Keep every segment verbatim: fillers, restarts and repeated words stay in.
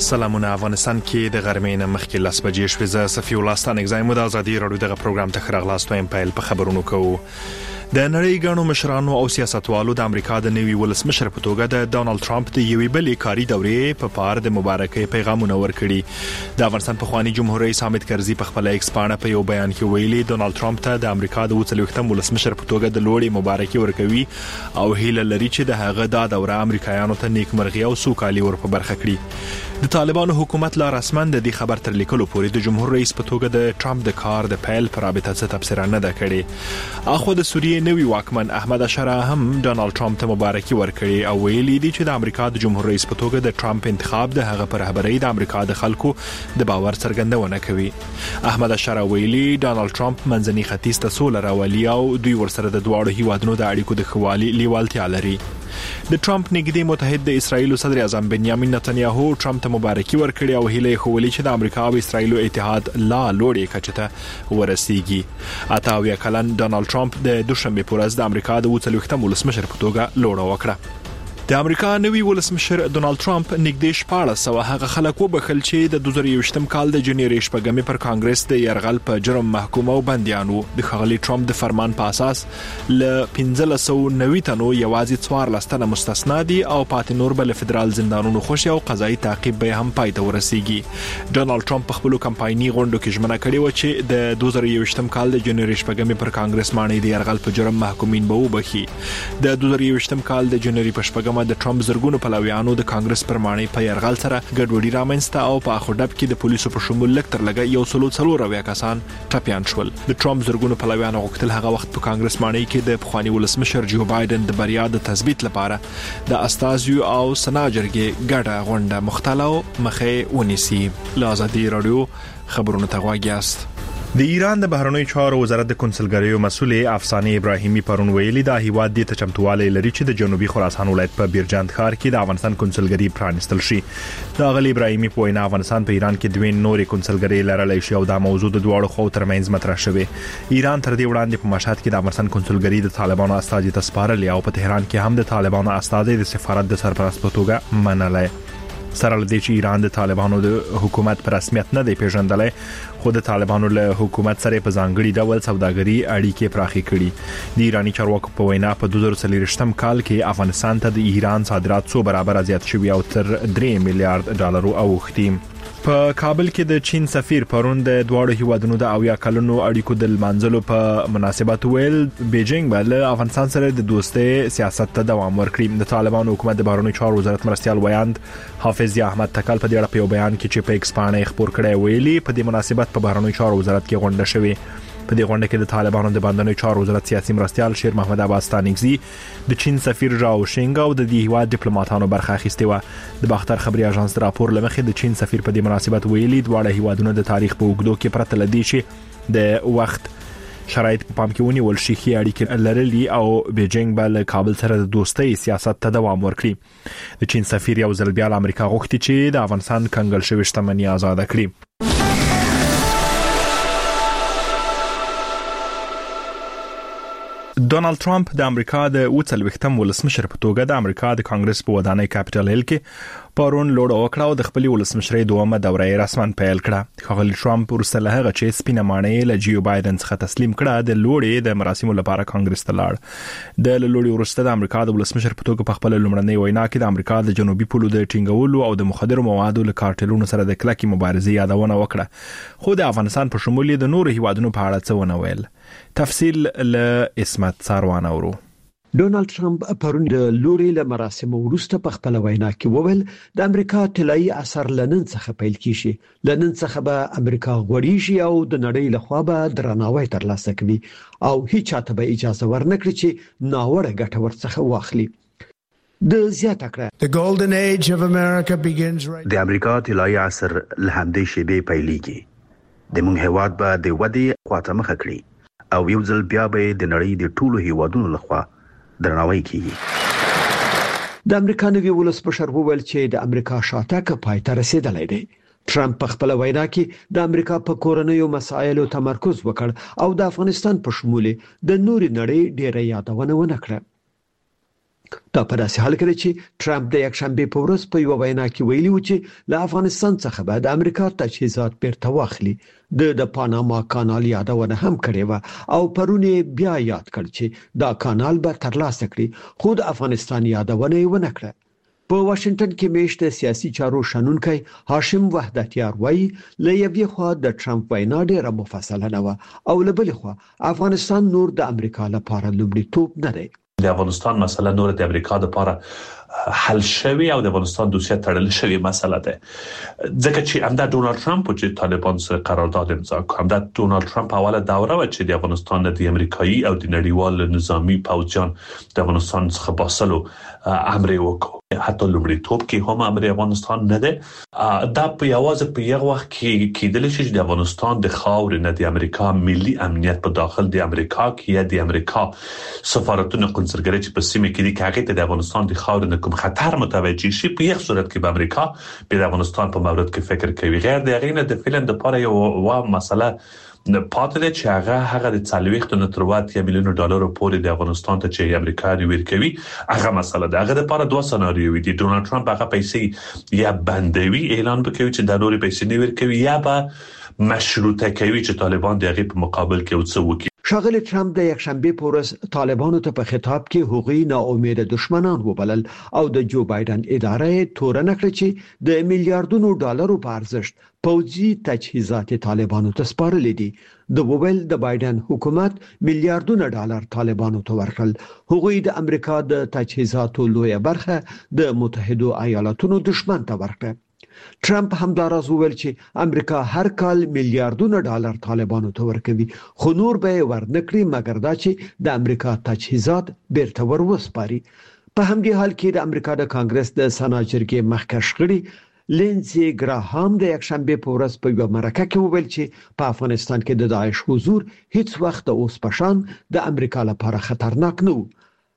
سلامونه. افغانستان کې د غرمې نه مخکې لاس بجې شوې. زه صفي الله ستانه اگزایم د ازادي رادیو دغه پروګرام ته خراغلاست وایم. پیل په خبرونو کوو. د نړۍ غاڼو مشرانو او سیاستوالو د امریکا د نوي ولسمشر په توګه د ډونالد ټرمپ د یوې بلې کاري دورې په پار د مبارکۍ پیغامونه ورکړي. د افغانستان پخوانی جمهور رئیس حامد کرزي په خپل ایکس پاڼه په یو بیان کې ویلي ډونالد ټرمپ ته د امریکا د وڅلوختم ولسمشر په توګه د لوړې مبارکي ورکوي او هیله لري چې د هغه د دوره امریکایانو ته نیکمرغي او سوکالي ور په برخه کړي. د طالبانو حکومت لا رسما د دې خبر تر لیکلو پورې د جمهور رئیس په توګه د ټرمپ د کار د پیل پر رابطه څه تبصره نه ده کړې. اخو د سوریې نوي واکمن احمد اشاره هم ډونالد ټرمپ ته مبارکي ورکړي او ویلي دي چې د امریکا د جمهور رئیس په توګه د ټرمپ انتخاب د هغه پر رهبرۍ د امریکا د خلکو د باور څرګندونه کوي. احمد اشاره ویلي ډونالد ټرمپ منځني ختیځ ته سوله راولي او دوی ورسره د دواړو هیوادونو د اړیکو د خوالي لیوالتیا لري. د ټرمپ نږدې متحد د اسرایل صدر اعظم بنیامین نتنیاهو ټرمپ ته مبارکي ورکړي او هیله یې خولي چې د امریکا او اسرایل اتحاد لا لوړې کچه ته ورسیږي. اته اویا کلن ډونالد ټرمپ د دوشنبه په ورځ د امریکا د وڅلوختم ولسمشر په توګه لوړه وکړه. د امریکا نوي ولسمشر ډونالد ټرمپ نږدې شپاړس سوه هغه خلک وبخل چې د دوه زره یوویشتم کال د جنوري شپږمې پر کانګرس د يرغل په جرم محکوم او بنديانو. د خغلی ټرمپ د فرمان په اساس ل پنځه سوه او نوي تنو یوازې څوارلس تنه مستثنا دي او پاتې نور بل فدرال زندانونو خوشي او قضایي تعقیب به هم پای ته ورسیږي. ډونالد ټرمپ په خپل کمپایني غونډو کې ژمنه کړې و چې د دوه زره یوویشتم کال د جنوري شپږمې پر کانګرس باندې د يرغل په جرم محکومین به وبخي. د دوه زره یوویشتم کال د جنوري په شپږمه د ټرمپ زرګونو پلویانو د کانګرس پر معنی په يرغل سره ګډوډي رامنځته او په اخوډب کې د پولیسو په شمول لکتر لګا یو سلو څلور اویا کسان ټپيان شول. د ټرمپ زرګونو پلویانو غوښتل هغه وخت په کانګرس معنی کې د پخوانی ولسمشر جو بایدن د بریا د تثبیت لپاره د استازیو او سناجرګي ګډه غونډه مختلو مخه ونیسي. لازادي رادیو خبرونه تغواګیاست. د ایران د بهرنیو چارو وزارت د کنسولګریو مسؤل افسانه ابراهیمی پرون ویلي دا هیواد د تچمتواله لري چې د جنوبي خراسان ولایت په بیرجند ښار کې د افغانستان کنسولګری پرانستل شي. دا غلی ابراهیمی په وینا افغانستان په ایران کې دوه نورې کنسولګری لرلای شي او دا موضوع د دواړو خو ترمنځ مطرح شوه. ایران تر دې وړاندې په مشهد کې د افغانستان کنسولګری د طالبانو استازي تسپارل او په تهران کې هم د طالبانو استازي د سفارت د سرپرست په توګه منلای. سره لدی چې ایران د طالبانو د حکومت پر رسمیت نه دی پیژندلای خو د طالبانو له حکومت سره په ځانګړي ډول سوداګري اړیکې پراخې کړي. د ایرانی چارواکو په وینا په دوه زره څلوېښتم کال کې افغانستان ته د ایران صادرات څو برابر زیات شوي او تر درې میلیارډ ډالر اوښتي. په کابل کې د چین سفیر پرون د دواړو هیوادونو د اویا کلونو اړیکو د منځلو په مناسبت ویل بیجینګ بل افغانستان سره د دوستۍ سیاست ته دوام ورکړي. د طالبانو حکومت د بهرنیو چارو وزارت مرستيال ویاند حافظ احمد تکل په دې اړه په یو بیان کې چې په ایکس باندې خبر کړی ویلي په دې مناسبت په بهرنیو چارو وزارت کې غونډه شوه. په دې غونډه کې د طالبانو د بندنوي چارو وزارت سیاسي مرستيال شیر محمد عباس تانیگزی د چین سفیر ژاو شینګ او د دې هیواد ډیپلوماټانو برخه اخیستې و. د باختر خبري اژانس راپور لمخې د چین سفیر په دې مناسبت ویلي دواړه هیوادونو د تاریخ په اوږدو کې پرته لدی چې د وخت شرایط په پام کې ونیول شي چې اړیکې لرلي او بیجینګ بل کابل سره د دوستۍ سیاست ته دوام ورکړي. د چین سفیر یو ځل بیا امریکا غوښتي چې د افغانستان کنګل شوی شتمنۍ آزاد کړي. ډونالد ټرمپ د امریکا د وڅلوختم ولسمشر په توګه د امریکا د کانګرس په ودانۍ کاپټل هیل کې پرون لوړ وکړه او د خپل ولسمشرۍ دومره دوره رسمن پیل کړه. خغلی ټرمپ ورسره هغه چې سپینه مانې له جیو بایدن څخه تسلیم کړه د لوړې د مراسمو لپاره کانګرس ته لاړ. د لوړې ورسته د امریکا د ولسمشر په توګه په خپل لومړنۍ وینا کې د امریکا د جنوبي پولو د ټینګولو او د مخدرو موادو له کارټلونو سره د کلکې مبارزې یادونه وکړه خو د افغانستان په شمول د نورو هیوادونو په اړه څه ونه ویل. تفصیل له اسمت ساروان اورو. ډونالد ټرمپ پرون د لوري له مراسمو وروسته په خپل وینا کې وویل د امریکا طلایی اثر لنن څخه پیل کیږي. لنن څخه به امریکا غوړیږي او د نړۍ لخوا به درناوی ترلاسه کوي او هیڅ چاته به اجازه ورنکړي چې ناوړه ګټه ورڅخه واخلي. د زیاته کړه د امریکا طلایی اثر له همدې شیبې پیلېږي. د مونږ هیواد به د ودی خواته مخ کړي او یو ځل بیا به د نړۍ د ټولو هیوادونو لخوا درناوی کیږي. د امریکا نوی ولسمشر وویل چې د امریکا شاتګ پای ته رسیدلی دی. ټرمپ په خپل وینا کې د امریکا په کورنیو مسایلو تمرکز وکړ او د افغانستان په شمول د نوري نړۍ ډیره یادونه ونه کړه. دا په داسې حال کې چې ټرمپ د یک شنبه په ورځ په یو وینا کې ویلي و چې له افغانستان څخه به د امریکا تجهیزات بیرته واخلي. د د پاناما کانال یادونه هم کړې و او پرونه بیا یاد کړ چې دا کانال به ترلاسه کړي، خو د افغانستان یادونه یې ونه کړه. په واشنگټن کې میشته سیاسي چارو شنونکي هاشم وحدتیار وایي له یوې خوا د ټرمپ وینا ډېره مفصله نه و او له بلې خوا افغانستان نور د امریکا لپاره لومړیتوب نه دی. د افغانستان مسله نور د امریکا لپاره حل شوی او د افغانستان دوسیه تړل شوی مسله ده، ځکه چې همدا ډونالد ټرمپ چې طالبان سره قرارداد امضا کړ، همدا ډونالد ټرمپ اوله دوره و چې د افغانستان د امریکایي او د نړیوال نظامی پوځیان د افغانستان څخه باسلو امر وکړ. حتی لومړیتوب کې هم امر افغانستان نه ده. دا په یوازې په یو وخت کې کېدل شي چې د افغانستان د خاور نه د امریکا ملي امنیت په داخل د امریکا کې یا د امریکا سفارتونو قنصلګرۍ چې په سیمه کې دي کې هغه د افغانستان د خاور نه کوم خطر متوجه شي، په یو صورت کې به امریکا په افغانستان په مورد کې فکر کوي. غیر د هغه نه د فعلا د لپاره یو وا مسله نه پاتې چې هغه هغه د څلويخت نه تر واته میلیون ډالر پورې د افغانستان ته چې امریکا ریور کوي هغه مسله ده. هغه لپاره دوه سناریو دي. ډونالد ټرمپ هغه پیسې یا بندوي اعلان وکړي چې د نوري پیسې نه ورکوي یا به مشروطه کوي چې طالبان دغه په مقابل کې وڅ وکړي. ښاغلی ټرمپ د یک شنبه په ورځ طالبانو ته په خطاب کې هغوی ناامید دشمنان وبلل او د جو بایدن اداره تورن کړ چې د میلیارډونو ډالرو په ارزښت پوځي تجهیزات طالبانو ته سپارل دي. د وویل د بایدن حکومت میلیارډونه ډالر طالبانو ته ورکړل. هغوی د امریکا د تجهیزاتو لویه برخه د متحده ایالاتونو دشمن ته ورکړه. ټرمپ همداراز وویل چې امریکا هر کال میلیارډونه ډالر طالبانو ته ورکوي، خو نور به ورنکړي مګر دا چې د امریکا تجهیزات بیرته ورسپاري. په همدې حال کې د امریکا د کانګرس د سنا جرګې مخکښ غړي لینزي ګراهام د یک شنبه په ورځ په یو مرکه کې وویل چې په افغانستان کې د داعش حضور هیڅ وخت اوس پشان د امریکا لپاره خطرناک نه و.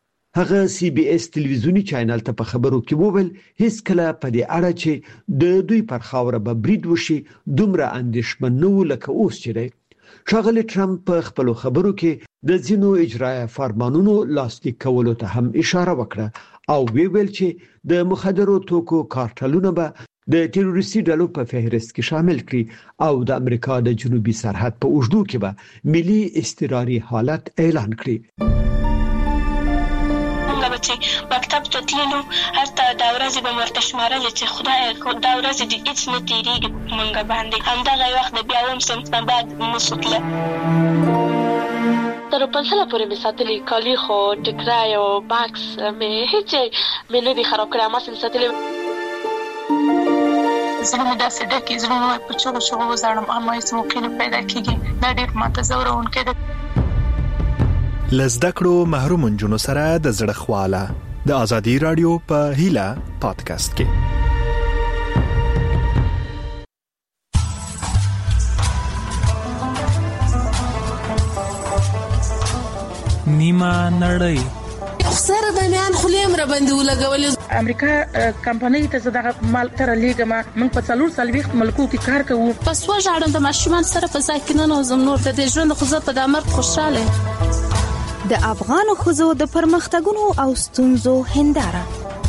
هغه سی بي اس تلویزیونی چینل ته په خبرو کې وویل هیڅ کله په دې اړه چې د دوی پر خاوره به برید وشي دومره اندېښمن نه و لکه اوس چې دی. ښاغلی ټرمپ په خپلو خبرو کې د ځینو اجرایه فرمانونو لاسلیک کولو ته هم اشاره وکړه او ویل چې د مخدرو توکو کارټلونه به د تروریستي ډلو په فهرست کې شامل کړي او د امریکا د جنوبي سرحد په اوږدو کې به ملي اضطراري حالت اعلان کړي. چې مکتب ته تللو حتی دا ورځې به مرته شمارلې چې خدای دا ورځې دې هیڅ نه تېرېږي مونږ باندې. همدغه وخت د بیا اووم صنف نه بعد نسو تله تر پنځله پورې مې ساتلي کالي، خو ټکری او بکس مې هیڅ مې نه دي خراب کړی. هماسې مې ساتلي زړه مې داسې ډکې، زړه مې په چغو چغو وزاړم، اما هیڅ موقع نه پیدا کېږي. دا ډېر ماته ځوروونکی ده. لزده کړو محروم نجونو سره د زړه خواله د ازادي رادیو په هیله پادکاسټ کې. نیمه نړۍ سره د میان خلیم را باندې ولګول. امریکا کمپنۍ ته زداغه مال تر لیګما من په څلور سالويخت ملکو کې کار کوو. پس وژاړم د ماشومان سره په ځای کې نه نوزم نور د ژوند خو زه په دامر خوشاله. د افغان خزو د پرمختګونو او ستونزو هنداره.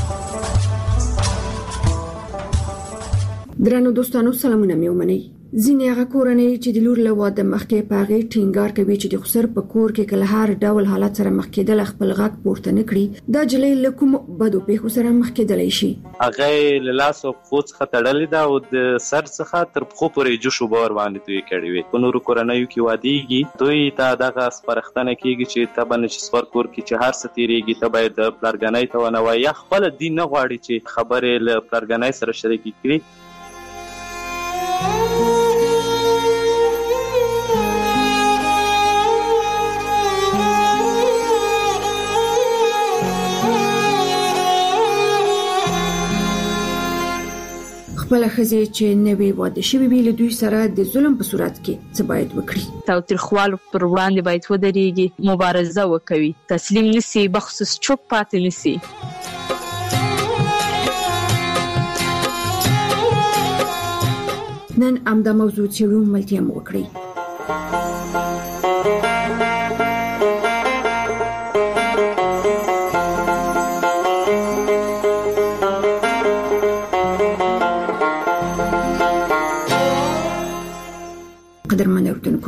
درنو دوستانو سلامونه مې ومنئ. ځینې هغه کورنۍ چې د لور له واده مخکې په هغې ټینګار کوي چې د خسر په کور کې کله هر ډول حالت سره مخ کېدل خپل غږ پورته نه کړي، دا جلۍ له کوم بدو پیښو سره مخ کېدلی شي. هغه له لاس او پښو څخه تړلې ده او د سر څخه تر پښو پورې جوش وبور باندې دوی کړي وي. په نورو کورنیو کې واديږي دوی ته دغه سپارښتنه کیږي چې ته باندې چې سپار کور کې چې هر څه تیریږي ته باید پلارګنۍ ته ونه وایي یا خپل دین نه غواړي چې خبرې له پلارګنۍ سره شریک کړي. خپل خزي چې نوې واده شوی ویل دوی سره د ظلم په صورت کې څه باید وکړي. تاوتریخوالو پر وړاندې باید ودرېږي، مبارزه وکوي، تسلیم نشي، بخصوص چوپ پاتې نشي. نن امدا موضوع چې ملتیا مو وکړي.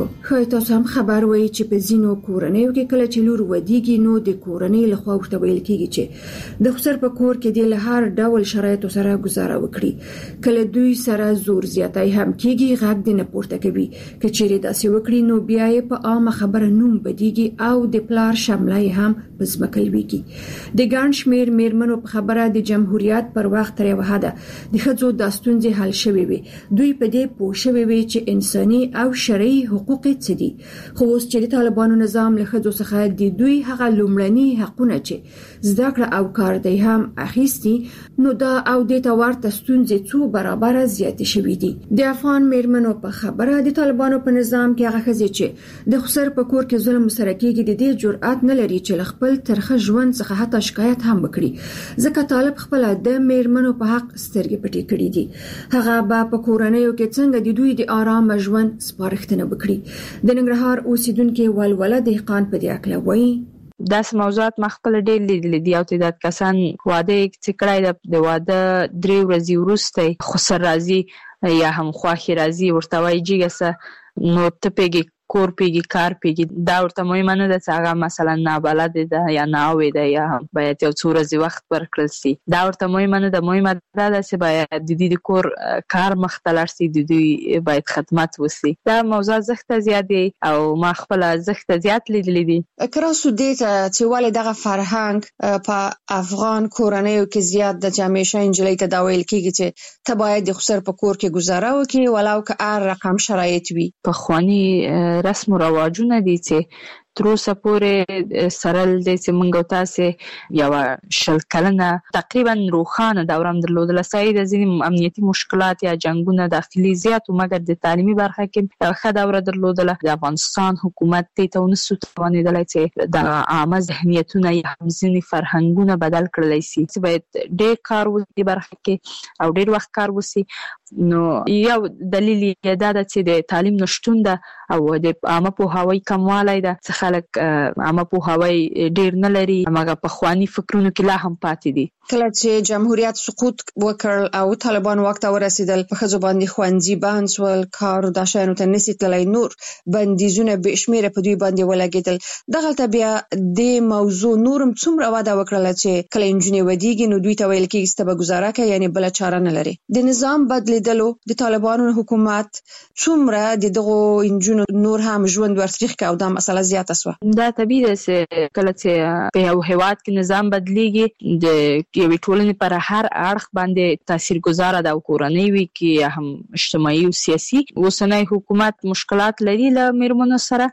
اوریدونکو خو تاسو هم خبر وای چې په زینو کورنیو کې کله چې لور ودیږي نو د کورنۍ له خوا ورته ویل کیږي چې د خسر په کور کې د هر ډول شرایطو سره گزاره وکړي. کله دوی سره زور زیاتای هم کیږي غږ د نه پورته کوي که چیرې داسې وکړي نو بیا یې په عامه خبره نوم بدیږي او د پلار شملای هم پزمکلويږي. د ګڼ شمیر میرمنو په خبره د جمهوریت پر وخت تر یو حده د ښځو د ستونزې حل شوي وي. دوی په دې پوه شوي وي چې انساني او شرعي حقوق څه دي. خو اوس چې د طالبانو نظام له ښځو څخه د دوی هغه لومړني حقونه چې زده کړه او کار دی هم اخیستي نو دا او د تورته ستونزې څو برابر زیات شوي دي. د افغان میرمنو په خبره د طالبانو په نظام کې هغه ښځې چې د خسر په کور کې ظلم سره کېږي د دې جرأت نه لري چې خپل ترخه ژوند څخه حتی شکایت هم وکړي ځکه طالب خپل د میرمنو په حق سترګې پټې کړې دي. هغه به په کورنیو کې څنګه د دوی د آرام ژوند سپارښتنه وکړي. د ننګرهار اوسیدونکو ولوله دهقان په دې اړه وایي. داس موضوعات مخکله ډېر لیدل دي او تعداد کسان واده چې کړای د واده درې ورځې وروسته خسر راځي یا هم خواخي راځي ورته وایي جګسه نو ته پیګي کور پیګي کار پیګي دا ورته مهمه نه ده چې هغه مثلا نابلد ده یا ناوي ده یا باید یو څو ورځې وخت ورکړل شي. دا ورته مهمه نه ده. مهمه ده چې باید د دې د کور کار مختلر شي د دوی باید خدمت وشي. دا موضوع زخته زیات دی او ما خپل زخته زیات لیدلې دي. کراسو دې ته چې ولې دغه فرهنګ په افغان کورنیو کې زیات د همیشه انجلۍ ته دا ویل کیږي چې ته باید د خسر په کور کې گزاره وکړي ولو که هر رقم شرایط وي. په خواني رسم و رواجونه دي چې تر اوسه پورې سرل دي چې موږ تاسو یو شل کلنه تقریبا روخانه دورم درلودل. ساید ځینې امنیتي مشکلات یا جنگونه داخلي زیات او مګر د تعلیمي برخه کې ښه دوره درلودل. د افغانستان حکومت ته ونسو توانیدل چې د عامه ذهنیتونه یا ځینې فرهنګونه بدل کړل شي. چې باید ډېر کار وکړي برخه کې او ډېر وخت کار وشي. نو یو دلیل یې دا ده چې د تعلیم نشټون ده او د عامه پوهاوی کموالی ده. خلک عامه پوهاوی ډیر نه لري هغه په خواني فکرونو کې لا هم پاتې دي. کله چې جمهوریت سقوط وکړ او طالبان وخت ورسېدل په خځو باندې خوندزي بانس ول کار د شانو ته نسی تلای نور بندیزونه به شمیره په دوی باندې ولګیدل. دغه ته بیا د موضوع نورم څومره واده وکړل چې کله انجنیر ودیږي نو دوی ته ویل کېږي ستبه گزاره کوي یعنی بل چاره نه لري. د نظام بدلیدلو د طالبانو حکومت څومره د دغه انجنیر نور هم ژوند ورسېخ کا او دا مسله زیاته سو. دا طبیعي ده چې کله چې په یو هیواد کې نظام بدلیږي د یوې ټولنې پر هر اړخ باندې تاثیرګذار ده او کورنۍ وي کې هم اجتماعي او سیاسي. اوسنۍ حکومت مشکلات لري له میرمنو سره.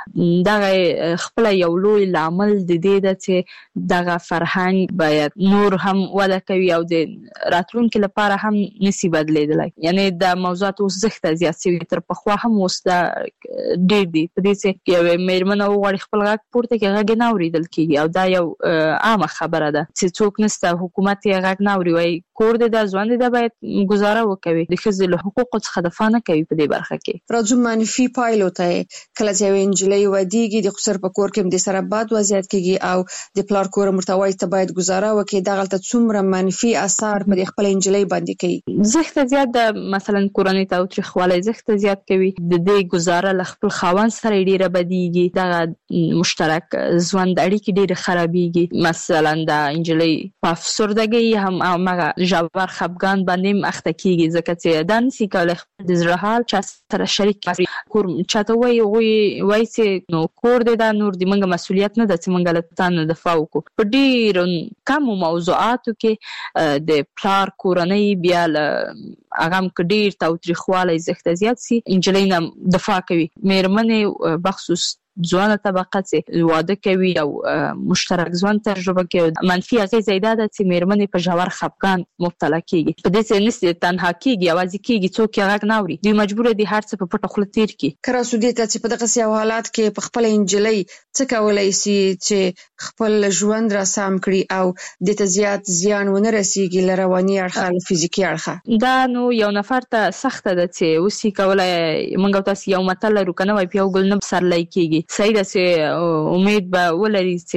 دغه خپل یو لوی لامل د دې ده چې دغه فرهنګ باید نور هم وده کوي او د راتلونکو لپاره هم نسی بدلیدلی. یعنی د موضوعات اوس زخته زیات شوي تر پخوا هم اوس دا ډېر دي په دې چې یو میرمن وغواړي خپل غږ پورته کړي غږ نه اورېدل کېږي او دا یو عامه خبره ده چې څوک نسته حکومت یې غږ نه اوري وایي کور دې دا ځوان دې دا باید گزاره وکوي. د ښځې له حقوقو څخه دفاع نه کوي په دې برخه کې. راځو منفي پایلو ته. کله چې یو انجلۍ ودیږي د خسر په کور کې د سره باد وضعیت کېږي او د پلار کور مرتوی ته باید گزاره وکړي. دغه ته څومره منفي اثر په خپل انجلۍ باندې کوي. زخته زیات د مثلا کورنۍ ته تاریخواله زخته زیات کوي. د دې گزاره ل خپل خاوند سره ډیره بدیږي. دغه مشترک ژوند اړیکې ډیره خرابېږي. مثلا د انجلۍ په افسردګۍ هم هغه ژور خپګان باندې اخته کیږي ځکه چې دا نشي کولای خپل د زړه حال چا سره شریک کړي. کور چاته وایي وایي چې نو کور دې دا نور د منګه مسولیت نه ده چې منګه له تاسو دفاع وکړو. په ډېر کم موضوعاتو کې د پلار کورنۍ بیا له هغه کډیر تاوتریخوالی زخته زیات سي انجلۍ نه دفاع کوي. میرمنې بخصوص ځوانه طبقه چې واده کوي او مشترک ژوند تجربه کوي منفي اغیزه ده چې میرمنې په ژور خپګان مبتلا کیږي. په دې سره نس تنها کیږي یوازې کیږي څوک یې غږ نه اوري. دوی مجبور دي هر څه په پټه خوله تیر کړي. کراسو دې ته چې په دغه سیاو حالات کې په خپل انجلۍ څه کولای شي چې خپل ژوند را سم کړي او د ته زیات زیان ونه رسیږي ل رواني اړخ فزیکی اړخ. دا نو یو نفر ته سخته ده چې وسی کولای منګو تاسو یو متل لرو کنه وای پیو ګل نه سر لای کیږي. صحیح ده چې امید به ولري